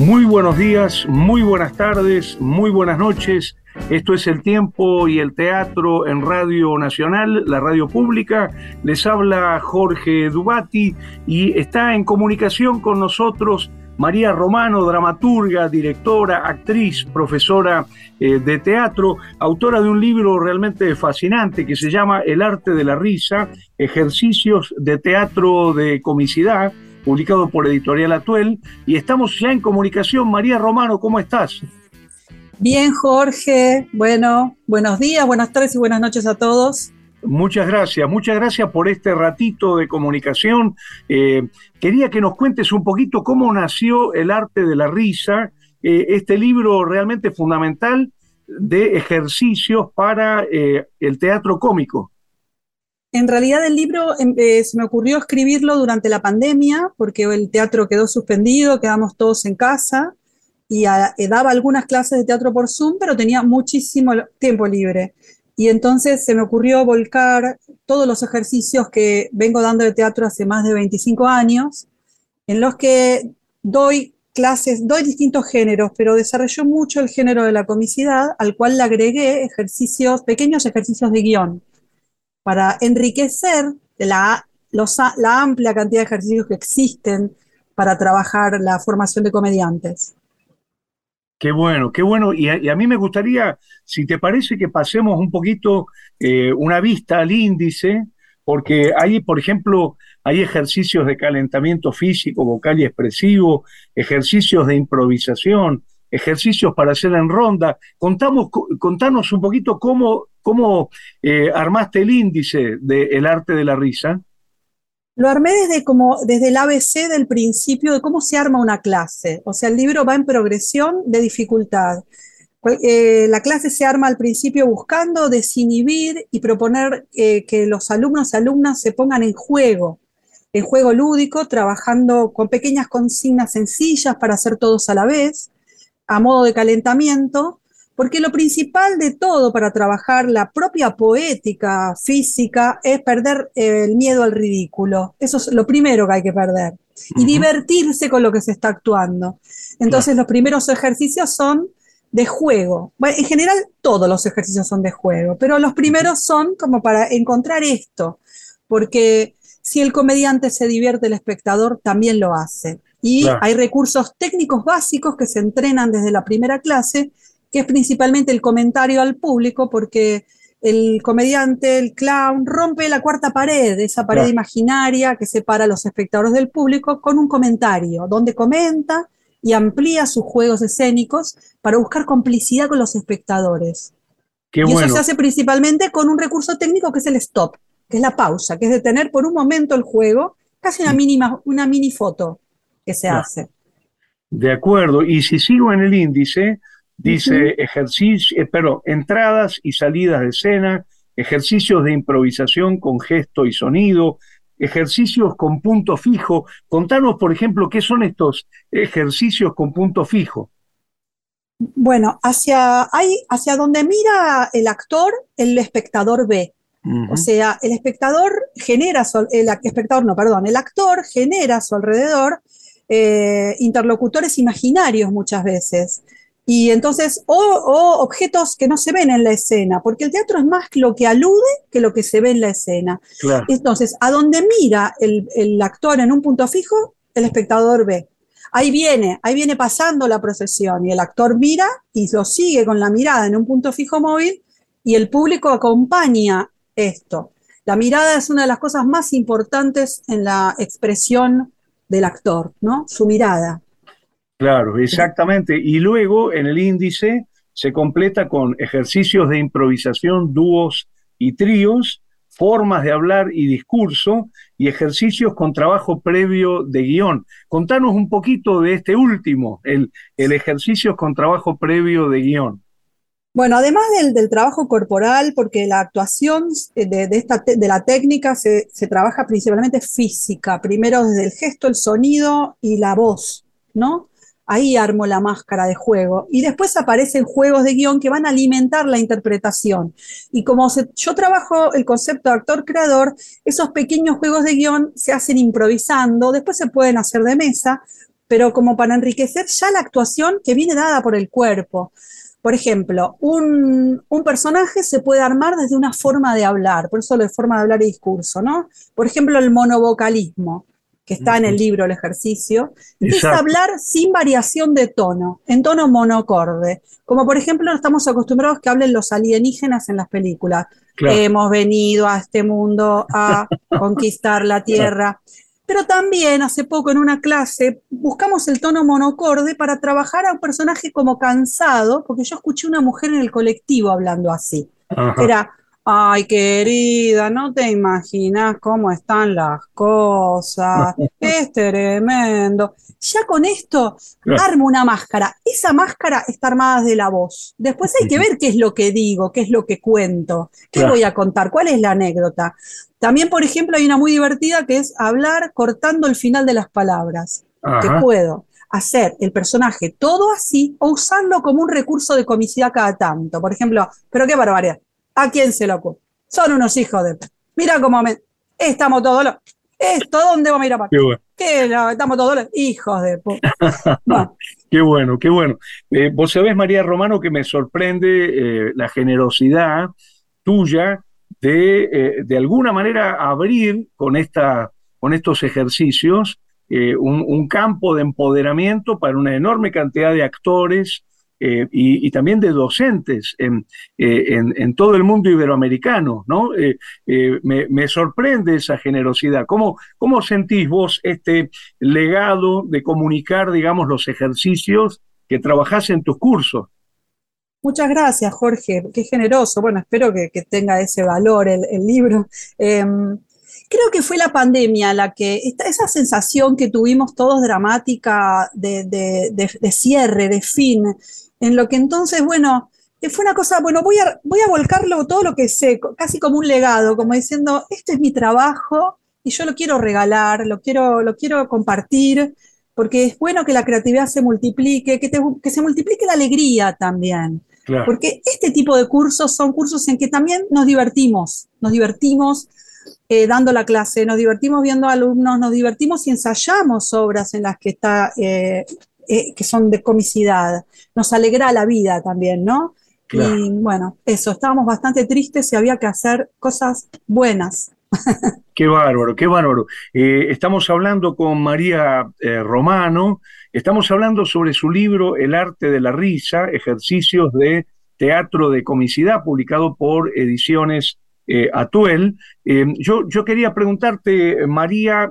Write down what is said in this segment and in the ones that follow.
Muy buenos días, muy buenas tardes, muy buenas noches. Esto es El Tiempo y el Teatro en Radio Nacional, la radio pública. Les habla Jorge Dubati y está en comunicación con nosotros María Romano, dramaturga, directora, actriz, profesora de teatro, autora de un libro realmente fascinante que se llama El arte de la risa, ejercicios de teatro de comicidad, publicado por Editorial Atuel, y estamos ya en comunicación. María Romano, ¿cómo estás? Bien, Jorge. Bueno, buenos días, buenas tardes y buenas noches a todos. Muchas gracias por este ratito de comunicación. Quería que nos cuentes un poquito cómo nació El arte de la risa, este libro realmente fundamental de ejercicios para el teatro cómico. En realidad el libro se me ocurrió escribirlo durante la pandemia porque el teatro quedó suspendido, quedamos todos en casa y daba algunas clases de teatro por Zoom, pero tenía muchísimo tiempo libre. Y entonces se me ocurrió volcar todos los ejercicios que vengo dando de teatro hace más de 25 años, en los que doy clases, doy distintos géneros, pero desarrolló mucho el género de la comicidad, al cual le agregué ejercicios, pequeños ejercicios de guión, para enriquecer la amplia cantidad de ejercicios que existen para trabajar la formación de comediantes. Qué bueno, qué bueno. Y a mí me gustaría, si te parece, que pasemos un poquito una vista al índice, porque hay, por ejemplo, hay ejercicios de calentamiento físico, vocal y expresivo, ejercicios de improvisación, ejercicios para hacer en ronda. Contanos un poquito cómo armaste el índice del arte de la risa. Lo armé desde el ABC del principio de cómo se arma una clase. O sea, el libro va en progresión de dificultad. La clase se arma al principio buscando desinhibir y proponer que los alumnos y alumnas se pongan en juego lúdico, trabajando con pequeñas consignas sencillas para hacer todos a la vez, a modo de calentamiento, porque lo principal de todo para trabajar la propia poética física es perder el miedo al ridículo. Eso es lo primero que hay que perder. Y divertirse con lo que se está actuando. Entonces, los primeros ejercicios son de juego. Bueno, en general, todos los ejercicios son de juego, pero los primeros son como para encontrar esto, porque si el comediante se divierte, el espectador también lo hace. Y hay recursos técnicos básicos que se entrenan desde la primera clase, que es principalmente el comentario al público, porque el comediante, el clown, rompe la cuarta pared, esa pared imaginaria que separa a los espectadores del público, con un comentario, donde comenta y amplía sus juegos escénicos para buscar complicidad con los espectadores. Qué y bueno. Eso se hace principalmente con un recurso técnico que es el stop, que es la pausa, que es detener por un momento el juego, casi una mini foto que se hace. De acuerdo, y si sigo en el índice, dice entradas y salidas de escena, ejercicios de improvisación con gesto y sonido, ejercicios con punto fijo. Contanos, por ejemplo, qué son estos ejercicios con punto fijo. Bueno, hacia donde mira el actor, el espectador ve. O sea, el actor genera a su alrededor interlocutores imaginarios muchas veces. Y entonces, o objetos que no se ven en la escena, porque el teatro es más lo que alude que lo que se ve en la escena. Claro. Entonces, a donde mira el actor en un punto fijo, el espectador ve. Ahí viene pasando la procesión y el actor mira y lo sigue con la mirada en un punto fijo móvil y el público acompaña esto. La mirada es una de las cosas más importantes en la expresión del actor, ¿no? Su mirada. Claro, exactamente. Y luego en el índice se completa con ejercicios de improvisación, dúos y tríos, formas de hablar y discurso, y ejercicios con trabajo previo de guión. Contanos un poquito de este último, el ejercicio con trabajo previo de guión. Bueno, además del trabajo corporal, porque la actuación de la técnica se trabaja principalmente física, primero desde el gesto, el sonido y la voz, ¿no? Ahí armo la máscara de juego. Y después aparecen juegos de guión que van a alimentar la interpretación. Y como yo trabajo el concepto de actor-creador, esos pequeños juegos de guión se hacen improvisando, después se pueden hacer de mesa, pero como para enriquecer ya la actuación que viene dada por el cuerpo. Por ejemplo, un personaje se puede armar desde una forma de hablar, por eso lo de forma de hablar y discurso, ¿no? Por ejemplo, el monovocalismo, que está en el libro, el ejercicio, es Exacto, hablar sin variación de tono, en tono monocorde. Como por ejemplo, estamos acostumbrados que hablen los alienígenas en las películas. claro, Hemos venido a este mundo a conquistar la claro. Tierra. Pero también hace poco en una clase buscamos el tono monocorde para trabajar a un personaje como cansado, porque yo escuché una mujer en el colectivo hablando así, que Ajá, era, ay querida, no te imaginas cómo están las cosas, es tremendo. Ya con esto claro. armo una máscara, esa máscara está armada de la voz. Después hay que Ujú, ver qué es lo que digo, qué es lo que cuento, qué claro. voy a contar, cuál es la anécdota. También, por ejemplo, hay una muy divertida que es hablar cortando el final de las palabras, que Ajá. puedo hacer el personaje todo así o usarlo como un recurso de comicidad cada tanto. Por ejemplo, pero qué barbaridad, ¿a quién se lo ocurre? Son unos hijos de... Mira cómo me... Estamos todos los... ¿Esto dónde vamos a ir a parar? Qué bueno. ¿Qué? No, estamos todos los hijos de... Bueno, Qué bueno, qué bueno. Vos sabés, María Romano, que me sorprende la generosidad tuya de alguna manera abrir con estos ejercicios un campo de empoderamiento para una enorme cantidad de actores y también de docentes en todo el mundo iberoamericano, ¿no? Me sorprende esa generosidad. ¿Cómo sentís vos este legado de comunicar, digamos, los ejercicios que trabajás en tus cursos? muchas gracias, Jorge, qué generoso. Bueno, espero que tenga ese valor el libro. Creo que fue la pandemia la que, esa sensación que tuvimos todos dramática de cierre, de fin, en lo que entonces, bueno, fue una cosa, bueno, voy a volcarlo todo lo que sé, casi como un legado, como diciendo, este es mi trabajo y yo lo quiero regalar, lo quiero compartir, porque es bueno que la creatividad se multiplique, que se multiplique la alegría también. Claro. Porque este tipo de cursos son cursos en que también nos divertimos dando la clase, nos divertimos viendo alumnos, nos divertimos y ensayamos obras en las que que son de comicidad. Nos alegra la vida también, ¿no? Claro. Y bueno, eso, estábamos bastante tristes y había que hacer cosas buenas. Qué bárbaro, qué bárbaro. Estamos hablando con María Romano, estamos hablando sobre su libro El arte de la risa, ejercicios de teatro de comicidad, publicado por Ediciones Atuel. Yo quería preguntarte, María,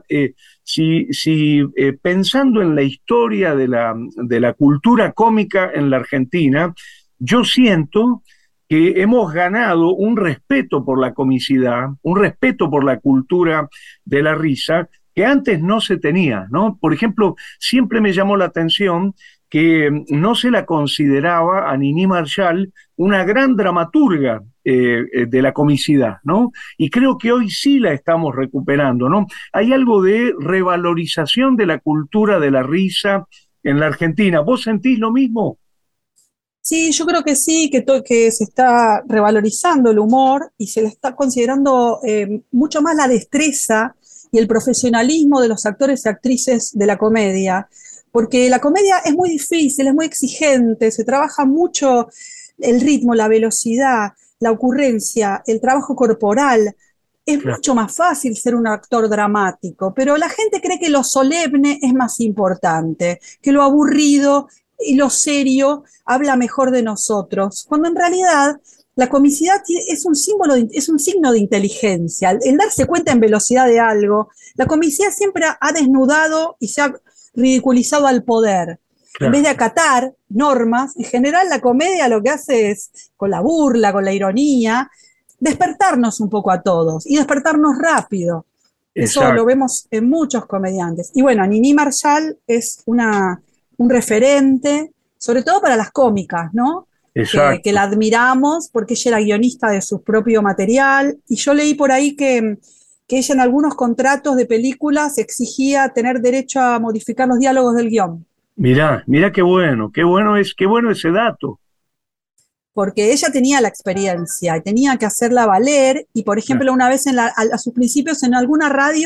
si pensando en la historia de la cultura cómica en la Argentina, yo siento que hemos ganado un respeto por la comicidad, un respeto por la cultura de la risa que antes no se tenía, ¿no? Por ejemplo, siempre me llamó la atención que no se la consideraba a Nini Marshall una gran dramaturga de la comicidad, ¿no? Y creo que hoy sí la estamos recuperando, ¿no? Hay algo de revalorización de la cultura de la risa en la Argentina. ¿Vos sentís lo mismo? Sí, yo creo que sí, que se está revalorizando el humor y se le está considerando mucho más la destreza y el profesionalismo de los actores y actrices de la comedia, porque la comedia es muy difícil, es muy exigente, se trabaja mucho el ritmo, la velocidad, la ocurrencia, el trabajo corporal. Es Claro, mucho más fácil ser un actor dramático, pero la gente cree que lo solemne es más importante, que lo aburrido y lo serio habla mejor de nosotros, cuando en realidad la comicidad es un símbolo, es un signo de inteligencia, el darse cuenta en velocidad de algo. La comicidad siempre ha desnudado y se ha ridiculizado al poder. En vez claro, de acatar normas, en general la comedia lo que hace es, con la burla, con la ironía, despertarnos un poco a todos y despertarnos rápido. Eso lo exacto, vemos en muchos comediantes. Y bueno, Nini Marshall es un referente, sobre todo para las cómicas, ¿no? Que exacto. la admiramos porque ella era guionista de su propio material. Y yo leí por ahí que ella en algunos contratos de películas exigía tener derecho a modificar los diálogos del guión. Mirá qué bueno ese dato. Porque ella tenía la experiencia y tenía que hacerla valer. Y por Claro, ejemplo, una vez a sus principios en alguna radio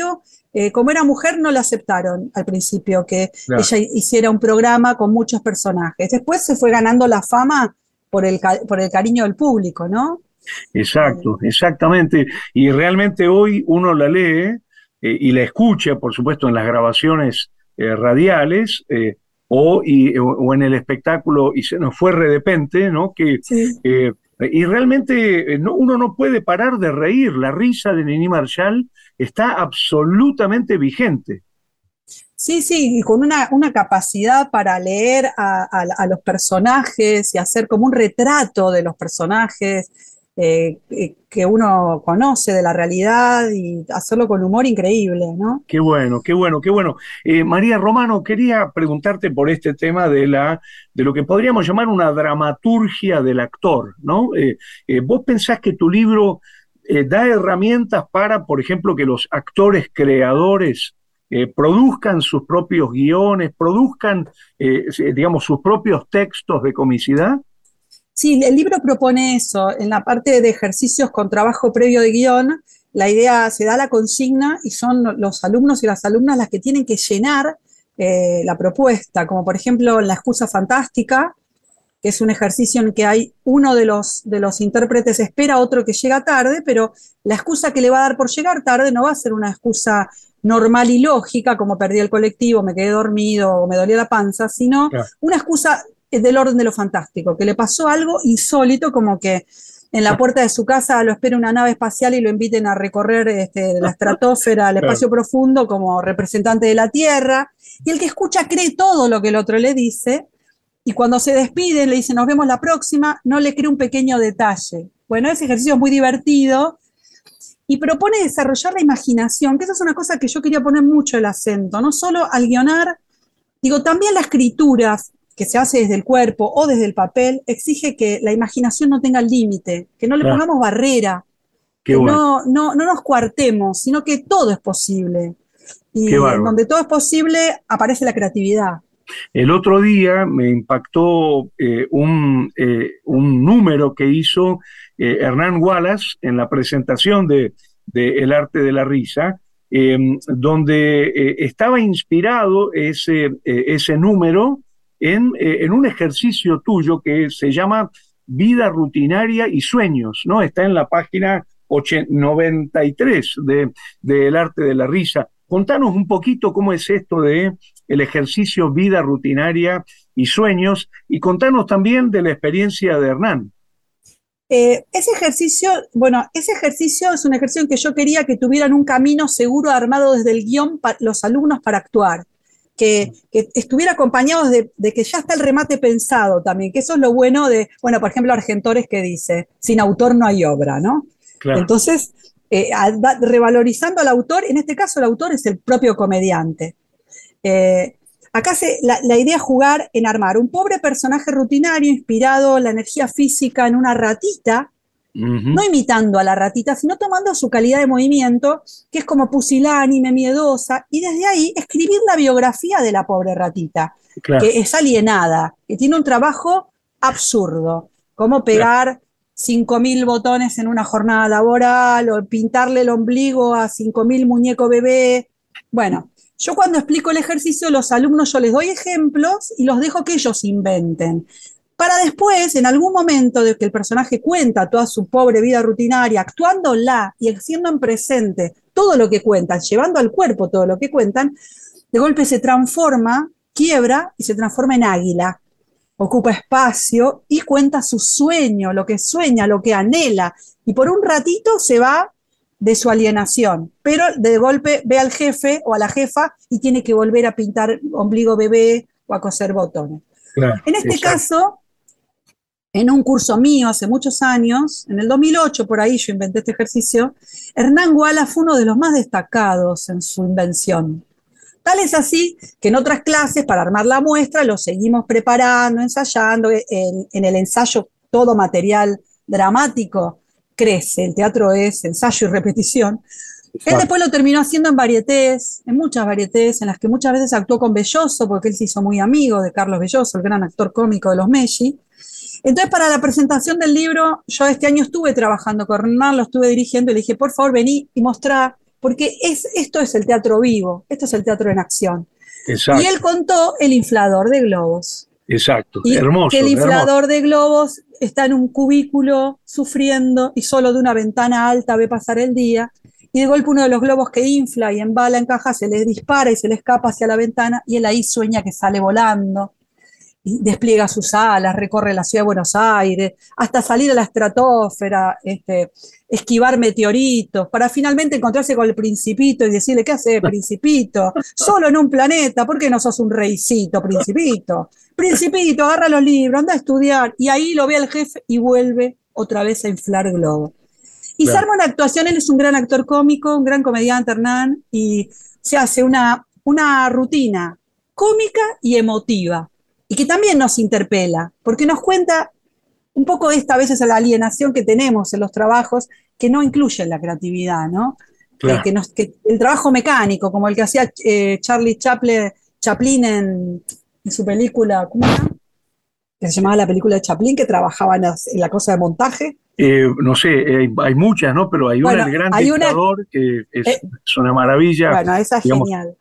como era mujer, no la aceptaron al principio que Claro. ella hiciera un programa con muchos personajes. Después se fue ganando la fama por el cariño del público, ¿no? Exacto, exactamente. Y realmente hoy uno la lee y la escucha, por supuesto, en las grabaciones radiales o en el espectáculo y se nos fue de repente, ¿no? Sí. Y realmente uno no puede parar de reír. La risa de Nini Marshall está absolutamente vigente. Sí, sí, y con una capacidad para leer a los personajes y hacer como un retrato de los personajes que uno conoce de la realidad y hacerlo con humor increíble, ¿no? Qué bueno, qué bueno, qué bueno. María Romano, quería preguntarte por este tema de lo que podríamos llamar una dramaturgia del actor, ¿no? ¿Vos pensás que tu libro da herramientas para, por ejemplo, que los actores creadores produzcan sus propios guiones, produzcan, digamos, sus propios textos de comicidad? Sí, el libro propone eso. En la parte de ejercicios con trabajo previo de guión, la idea se da la consigna y son los alumnos y las alumnas las que tienen que llenar la propuesta, como por ejemplo en la excusa fantástica, que es un ejercicio en que hay uno de los intérpretes espera a otro que llega tarde, pero la excusa que le va a dar por llegar tarde no va a ser una excusa normal y lógica, como perdí el colectivo, me quedé dormido o me dolía la panza, sino Claro. una excusa del orden de lo fantástico, que le pasó algo insólito, como que en la puerta de su casa lo espera una nave espacial y lo inviten a recorrer la estratosfera, el Claro. espacio profundo como representante de la Tierra, y el que escucha cree todo lo que el otro le dice, y cuando se despide, le dice nos vemos la próxima, no le cree un pequeño detalle. Bueno, ese ejercicio es muy divertido y propone desarrollar la imaginación, que esa es una cosa que yo quería poner mucho el acento, no solo al guionar, digo, también la escritura que se hace desde el cuerpo o desde el papel, exige que la imaginación no tenga límite, que no le Claro. pongamos barrera, Qué que bueno, no nos coartemos, sino que todo es posible. qué Y en bárbaro. donde todo es posible aparece la creatividad. El otro día me impactó un número que hizo Hernán Wallace en la presentación de El arte de la risa, donde estaba inspirado ese número en un ejercicio tuyo que se llama Vida rutinaria y sueños, ¿no? Está en la página 93 de El arte de la risa. Contanos un poquito cómo es esto de el ejercicio vida rutinaria y sueños, y contanos también de la experiencia de Hernán. Ese ejercicio, bueno, ese ejercicio es un ejercicio en que yo quería que tuvieran un camino seguro armado desde el guión para los alumnos para actuar, que estuviera acompañado de que ya está el remate pensado también, que eso es lo bueno de, bueno, por ejemplo, Argentores que dice, sin autor no hay obra, ¿no? Claro. Entonces, revalorizando al autor, en este caso el autor es el propio comediante. Eh, Acá la idea es jugar en armar un pobre personaje rutinario inspirado en la energía física en una ratita, no Ujú. imitando a la ratita, sino tomando su calidad de movimiento, que es como pusilánime, miedosa, y desde ahí escribir la biografía de la pobre ratita, Claro, que es alienada, que tiene un trabajo absurdo, como claro, pegar 5.000 botones en una jornada laboral o pintarle el ombligo a 5.000 muñeco bebé. Bueno, yo cuando explico el ejercicio, los alumnos yo les doy ejemplos y los dejo que ellos inventen. Para después, en algún momento de que el personaje cuenta toda su pobre vida rutinaria, actuándola y haciendo en presente todo lo que cuentan, llevando al cuerpo todo lo que cuentan, de golpe se transforma, quiebra y se transforma en águila. Ocupa espacio y cuenta su sueño, lo que sueña, lo que anhela. Y por un ratito se va de su alienación, pero de golpe ve al jefe o a la jefa y tiene que volver a pintar ombligo bebé o a coser botones. claro, En este exacto. caso, en un curso mío hace muchos años, en el 2008 por ahí yo inventé este ejercicio, Hernán Guala fue uno de los más destacados en su invención. Tal es así que en otras clases, para armar la muestra, lo seguimos preparando, ensayando. En el ensayo, todo material dramático crece. El teatro es ensayo y repetición. Él Exacto. después lo terminó haciendo en varietés, en muchas varietés, en las que muchas veces actuó con Belloso, porque él se hizo muy amigo de Carlos Belloso, el gran actor cómico de los Messi. Entonces, para la presentación del libro, yo este año estuve trabajando con Hernán, lo estuve dirigiendo y le dije, por favor, vení y mostrá porque esto es el teatro vivo, esto es el teatro en acción. Y Exacto, él contó El inflador de globos. exacto. Y que el Hermoso, hermoso. inflador de globos está en un cubículo sufriendo y solo de una ventana alta ve pasar el día. Y de golpe uno de los globos que infla y embala en caja se le dispara y se le escapa hacia la ventana y él ahí sueña que sale volando y despliega sus alas, recorre la ciudad de Buenos Aires, hasta salir a la estratosfera, esquivar meteoritos, para finalmente encontrarse con el Principito y decirle, ¿qué hace, Principito? Solo en un planeta, ¿por qué no sos un reycito, Principito? Principito, agarra los libros, anda a estudiar, y ahí lo ve al jefe y vuelve otra vez a inflar globo. Y se Claro, arma una actuación, él es un gran actor cómico, un gran comediante, Hernán, y se hace una rutina cómica y emotiva, y que también nos interpela, porque nos cuenta un poco esta a veces la alienación que tenemos en los trabajos que no incluyen la creatividad, ¿no? claro. Que el trabajo mecánico, como el que hacía Charlie Chaplin en su película, ¿cómo era? Que se llamaba la película de Chaplin, que trabajaba en la cosa de montaje. No sé, hay muchas, ¿no? Pero hay una, Bueno, El Gran hay una, Dictador, que eh, es una maravilla, bueno, esa es digamos. genial.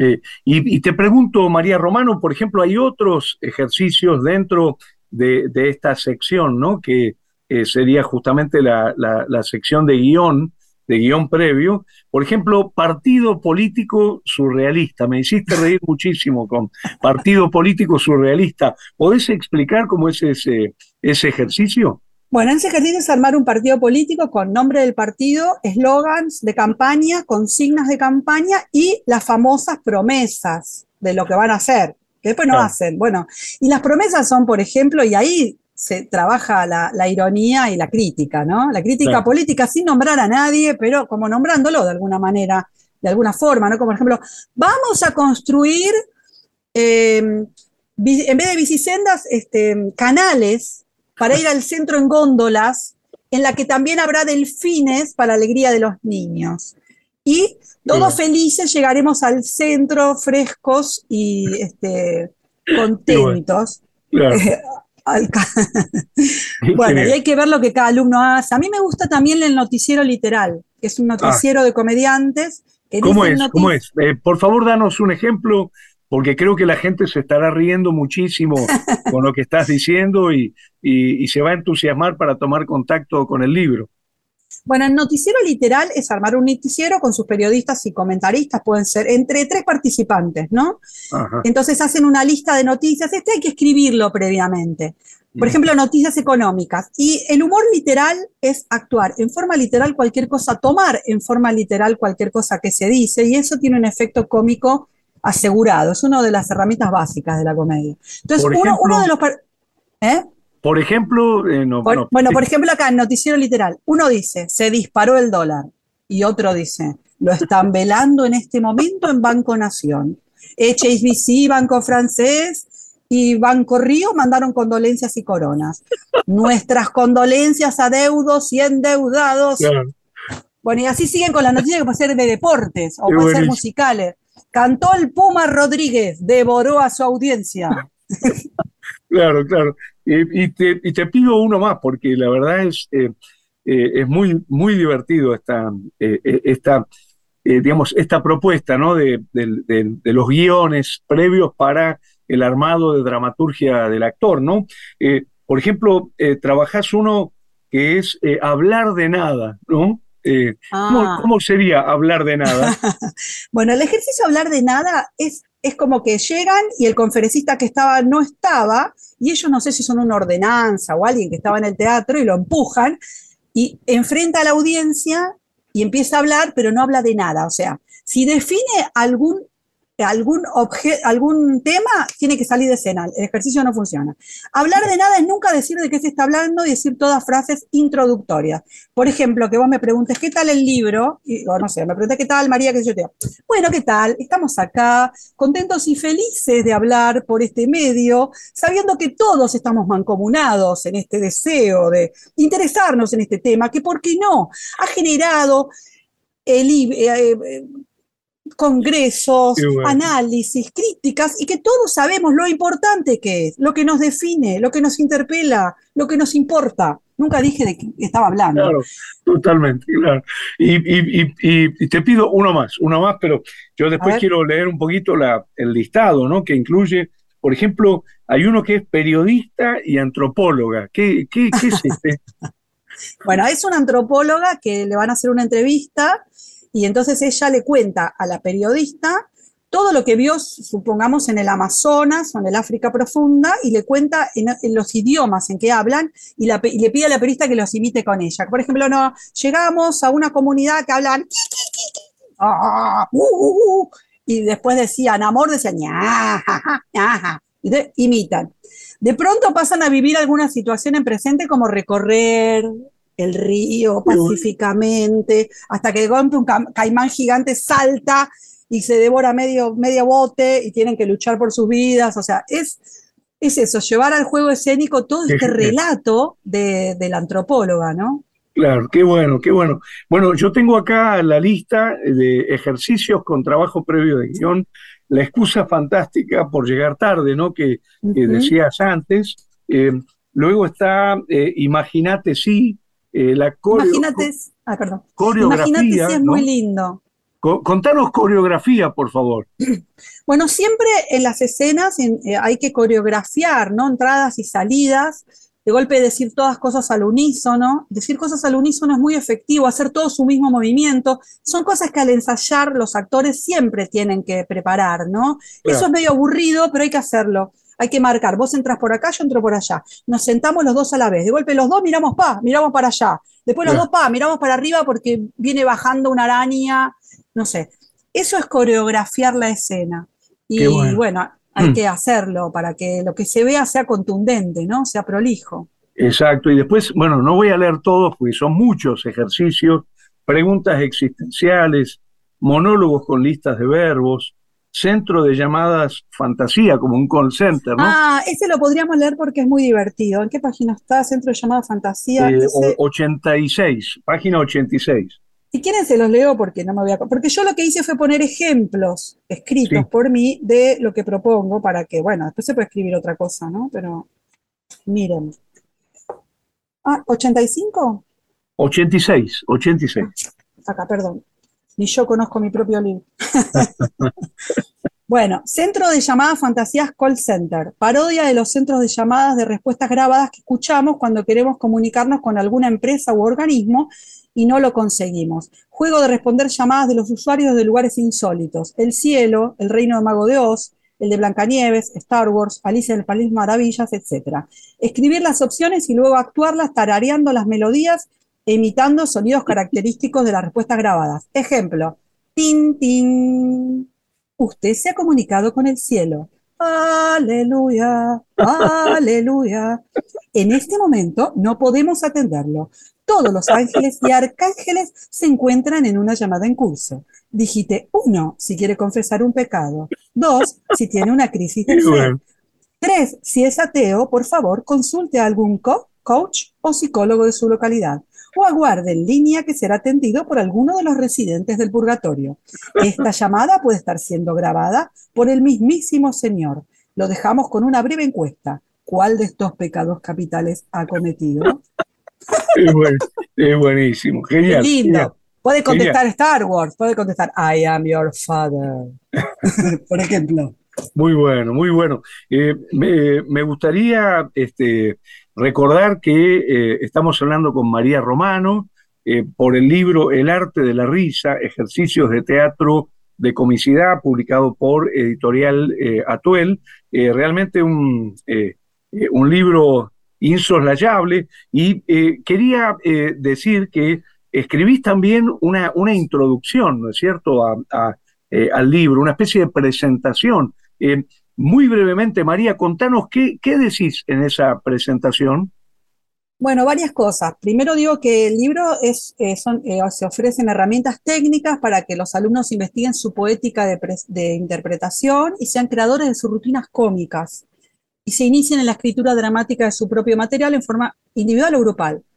Y te pregunto, María Romano, por ejemplo, hay otros ejercicios dentro de esta sección, ¿no? Que sería justamente la sección de guión previo. Por ejemplo, partido político surrealista. Me hiciste reír muchísimo con partido político surrealista. ¿Podés explicar cómo es ese ejercicio? Bueno, ese ejercicio es armar un partido político con nombre del partido, eslogans de campaña, consignas de campaña y las famosas promesas de lo que van a hacer, que después no Claro, hacen. Bueno, y las promesas son, por ejemplo, y ahí se trabaja la ironía y la crítica, ¿no? La crítica claro, política sin nombrar a nadie, pero como nombrándolo de alguna manera, de alguna forma, ¿no? Como por ejemplo, vamos a construir en vez de bicisendas, canales para ir al centro en góndolas, en la que también habrá delfines para alegría de los niños. Y todos claro, felices llegaremos al centro frescos y y bueno, contentos. claro, Eh, al bueno, y genial. hay que ver lo que cada alumno hace. A mí me gusta también el noticiero literal, que es un Ah, noticiero de comediantes que ¿cómo dicen es? ¿Cómo noticias. es? Por favor, danos un ejemplo, porque creo que la gente se estará riendo muchísimo con lo que estás diciendo y se va a entusiasmar para tomar contacto con el libro. Bueno, el noticiero literal es armar un noticiero con sus periodistas y comentaristas, pueden ser entre tres participantes, ¿no? Ajá. Entonces hacen una lista de noticias, hay que escribirlo previamente. Por Mm. ejemplo, noticias económicas. Y el humor literal es actuar en forma literal cualquier cosa, tomar en forma literal cualquier cosa que se dice, y eso tiene un efecto cómico asegurado. Es una de las herramientas básicas de la comedia. Entonces, Por uno de ejemplo, los... ¿Eh? no, no, Bueno, sí, por ejemplo, acá en Noticiero Literal, uno dice, se disparó el dólar, y otro dice, lo están velando en este momento en Banco Nación. HSBC, Banco Francés y Banco Río mandaron condolencias y coronas. Nuestras condolencias a deudos y endeudados. claro, Bueno, y así siguen con las noticias que pueden ser de deportes o es pueden ser buenísimo. musicales. Cantó el Puma Rodríguez, devoró a su audiencia. Claro, claro. Y te pido uno más, porque la verdad es muy, muy divertido digamos, esta propuesta, ¿no? De los guiones previos para el armado de dramaturgia del actor, ¿no? Por ejemplo, trabajás uno que es hablar de nada, ¿no? Ah, ¿Cómo sería hablar de nada? bueno, el ejercicio de hablar de nada es como que llegan y el conferencista que estaba no estaba, y ellos no sé si son una ordenanza o alguien que estaba en el teatro y lo empujan y enfrenta a la audiencia y empieza a hablar, pero no habla de nada. O sea, si define algún tema, tiene que salir de escena. El ejercicio no funciona. Hablar de nada es nunca decir de qué se está hablando y decir todas frases introductorias. Por ejemplo, que vos me preguntes, ¿qué tal el libro? O no sé, me pregunté, ¿qué tal, María? ¿Qué sé yo te digo? Bueno, ¿qué tal? Estamos acá, contentos y felices de hablar por este medio, sabiendo que todos estamos mancomunados en este deseo de interesarnos en este tema, que, ¿por qué no? Ha generado el, Qué congresos, bueno. análisis, críticas, y que todos sabemos lo importante que es, lo que nos define, lo que nos interpela, lo que nos importa. Nunca dije de qué estaba hablando. Claro, totalmente, claro. Y te pido uno más, pero yo A después ver. quiero leer un poquito el listado, ¿no? Que incluye, por ejemplo, hay uno que es periodista y antropóloga. ¿Qué es este? Bueno, es una antropóloga que le van a hacer una entrevista y entonces ella le cuenta a la periodista todo lo que vio, supongamos, en el Amazonas o en el África profunda, y le cuenta en los idiomas en que hablan, y le pide a la periodista que los imite con ella. Por ejemplo, no, llegamos a una comunidad que hablan y después decían amor, decían ñaja, ñaja, y imitan. De pronto pasan a vivir alguna situación en presente como recorrer el río Qué bueno. pacíficamente, hasta que de golpe un caimán gigante salta y se devora medio bote y tienen que luchar por sus vidas. O sea, es eso, llevar al juego escénico todo este relato de la antropóloga, ¿no? Claro, qué bueno, qué bueno. Bueno, yo tengo acá la lista de ejercicios con trabajo previo de guión, la excusa fantástica por llegar tarde, ¿no? Que Ujú. decías antes. Eh, Luego está Imagínate sí, la Imagínate, ah, perdón, imagínate si coreografía, es muy ¿no? lindo. Contanos coreografía, por favor. Bueno, siempre en las escenas hay que coreografiar, ¿no? Entradas y salidas, de golpe decir todas cosas al unísono. Decir cosas al unísono es muy efectivo, hacer todo su mismo movimiento. Son cosas que al ensayar los actores siempre tienen que preparar, ¿no? Eso es Claro, medio aburrido, pero hay que hacerlo. Hay que marcar, vos entras por acá, yo entro por allá. Nos sentamos los dos a la vez. De golpe los dos miramos para allá. Después los dos claro, miramos para arriba porque viene bajando una araña, no sé. Eso es coreografiar la escena. qué Y bueno. bueno, hay que hacerlo para que lo que se vea sea contundente, ¿no? Sea prolijo. Exacto, y después, bueno, no voy a leer todos porque son muchos ejercicios, preguntas existenciales, monólogos con listas de verbos, centro de llamadas fantasía, como un call center, ¿no? Ah, ese lo podríamos leer porque es muy divertido. ¿En qué página está? Centro de llamada fantasía. Ese, 86, página 86. si quieren se los leo porque no me voy a... Porque yo lo que hice fue poner ejemplos escritos Sí, por mí de lo que propongo para que, bueno, después se puede escribir otra cosa, ¿no? Pero miren. Ah, 85. 86, 86. Ah, acá, perdón. Ni yo conozco mi propio libro. Bueno, centro de llamadas fantasías call center, parodia de los centros de llamadas de respuestas grabadas que escuchamos cuando queremos comunicarnos con alguna empresa u organismo y no lo conseguimos. Juego de responder llamadas de los usuarios de lugares insólitos. El cielo, el reino de Mago de Oz, el de Blancanieves, Star Wars, Alicia en el País de Maravillas, etc. Escribir las opciones y luego actuarlas tarareando las melodías e imitando sonidos característicos de las respuestas grabadas. Ejemplo, tin, tin. Usted se ha comunicado con el cielo. Aleluya, aleluya. En este momento no podemos atenderlo. Todos los ángeles y arcángeles se encuentran en una llamada en curso. Digite 1 si quiere confesar un pecado. 2 si tiene una crisis de qué fe. bueno. 3 si es ateo, por favor, consulte a algún coach o psicólogo de su localidad o aguarde en línea que será atendido por alguno de los residentes del purgatorio. Esta llamada puede estar siendo grabada por el mismísimo Señor. Lo dejamos con una breve encuesta. ¿Cuál de estos pecados capitales ha cometido? Es, es buenísimo, Qué genial, genial, lindo. Puede genial. contestar Star Wars, puede contestar I am your father, por ejemplo. Muy bueno, muy bueno. Me gustaría recordar que estamos hablando con María Romano por el libro El arte de la risa, ejercicios de teatro de comicidad, publicado por Editorial Atuel. Realmente un libro insoslayable. Y quería decir que escribís también una introducción, ¿no es cierto?, al libro, una especie de presentación. Muy brevemente, María, contanos qué decís en esa presentación. Bueno, varias cosas. Primero digo que el libro se ofrecen herramientas técnicas para que los alumnos investiguen su poética de interpretación y sean creadores de sus rutinas cómicas y se inicien en la escritura dramática de su propio material en forma individual o grupal.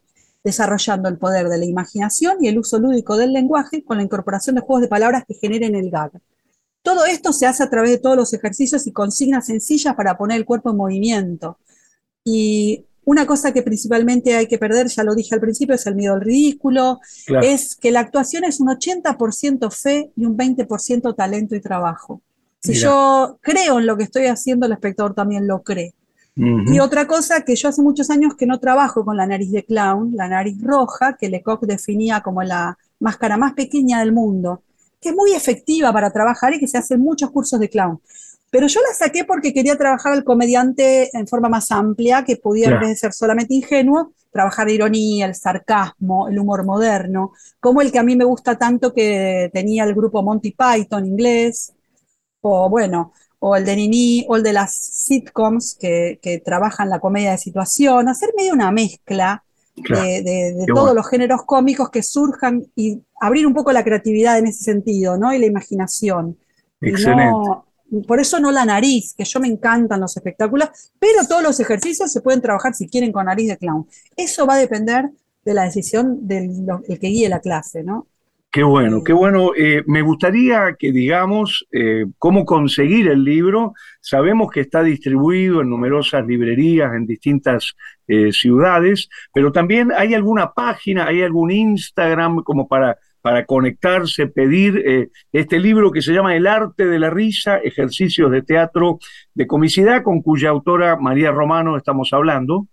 desarrollando el poder de la imaginación y el uso lúdico del lenguaje con la incorporación de juegos de palabras que generen el gag. Todo esto se hace a través de todos los ejercicios y consignas sencillas para poner el cuerpo en movimiento. Y una cosa que principalmente hay que perder, ya lo dije al principio, es el miedo al ridículo, Claro. es que la actuación es un 80% fe y un 20% talento y trabajo. Si Mira. yo creo en lo que estoy haciendo, el espectador también lo cree. Y otra cosa, que yo hace muchos años que no trabajo con la nariz de clown, la nariz roja, que Lecoq definía como la máscara más pequeña del mundo, que es muy efectiva para trabajar y que se hacen muchos cursos de clown. Pero yo la saqué porque quería trabajar al comediante en forma más amplia, que pudiera, en Claro. vez de ser solamente ingenuo, trabajar la ironía, el sarcasmo, el humor moderno, como el que a mí me gusta tanto que tenía el grupo Monty Python inglés, o bueno, o el de Nini, o el de las sitcoms que trabajan la comedia de situación, hacer medio una mezcla Claro. de Qué todos bueno. los géneros cómicos que surjan y abrir un poco la creatividad en ese sentido, ¿no? Y la imaginación. Y Excelente. no, por eso no la nariz, que yo me encantan los espectáculos, pero todos los ejercicios se pueden trabajar si quieren con nariz de clown. Eso va a depender de la decisión del el que guíe la clase, ¿no? Qué bueno, qué Eh, bueno. Me gustaría que digamos cómo conseguir el libro. Sabemos que está distribuido en numerosas librerías en distintas ciudades, pero también hay alguna página, hay algún Instagram como para conectarse, pedir este libro que se llama El arte de la risa, ejercicios de teatro de comicidad, con cuya autora María Romano estamos hablando.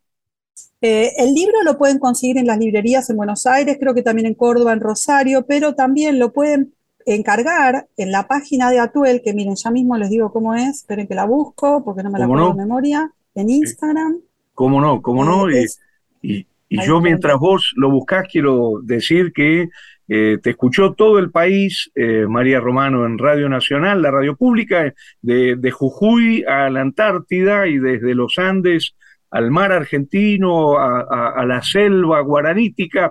El libro lo pueden conseguir en las librerías en Buenos Aires, creo que también en Córdoba, en Rosario, pero también lo pueden encargar en la página de Atuel, que miren, ya mismo les digo cómo es, esperen que la busco porque no me la ¿Cómo acuerdo de no? memoria, en Instagram. ¿Cómo no? ¿Cómo no? Es, Y ahí yo esperen mientras que, vos lo buscás quiero decir que te escuchó todo el país, María Romano, en Radio Nacional, la radio pública, de Jujuy a la Antártida y desde los Andes al mar argentino, a la selva guaranítica.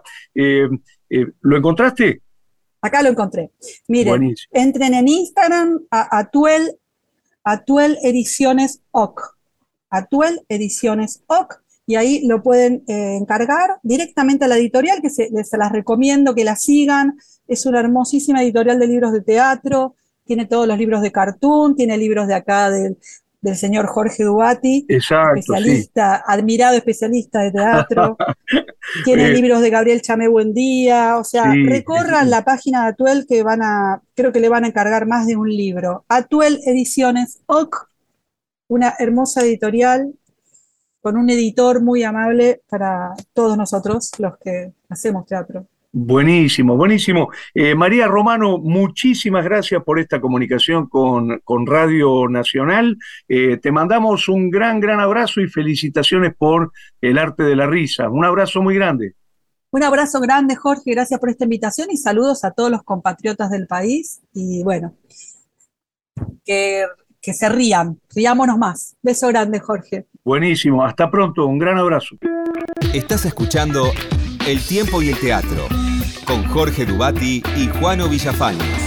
¿Lo encontraste? acá lo encontré. Miren, Buenísimo. entren en Instagram a Atuel Ediciones OC. Atuel Ediciones OC, y ahí lo pueden encargar directamente a la editorial, que se las recomiendo que la sigan. Es una hermosísima editorial de libros de teatro, tiene todos los libros de cartoon, tiene libros de acá del señor Jorge Dubati, Exacto, sí. especialista, admirado especialista de teatro. Tiene Eh, libros de Gabriel Chamé Buendía, o sea, sí, recorran la página de Atuel que creo que le van a encargar más de un libro. Atuel Ediciones OC, una hermosa editorial con un editor muy amable para todos nosotros los que hacemos teatro. buenísimo, buenísimo. María Romano, muchísimas gracias por esta comunicación con Radio Nacional. Te mandamos un gran, gran abrazo y felicitaciones por el arte de la risa. Un abrazo muy grande. Un abrazo grande, Jorge, gracias por esta invitación y saludos a todos los compatriotas del país. Y bueno, que, que se rían, riámonos más. Beso grande, Jorge. Buenísimo, hasta pronto, un gran abrazo. Estás escuchando El tiempo y el teatro con Jorge Dubati y Juano Villafañez.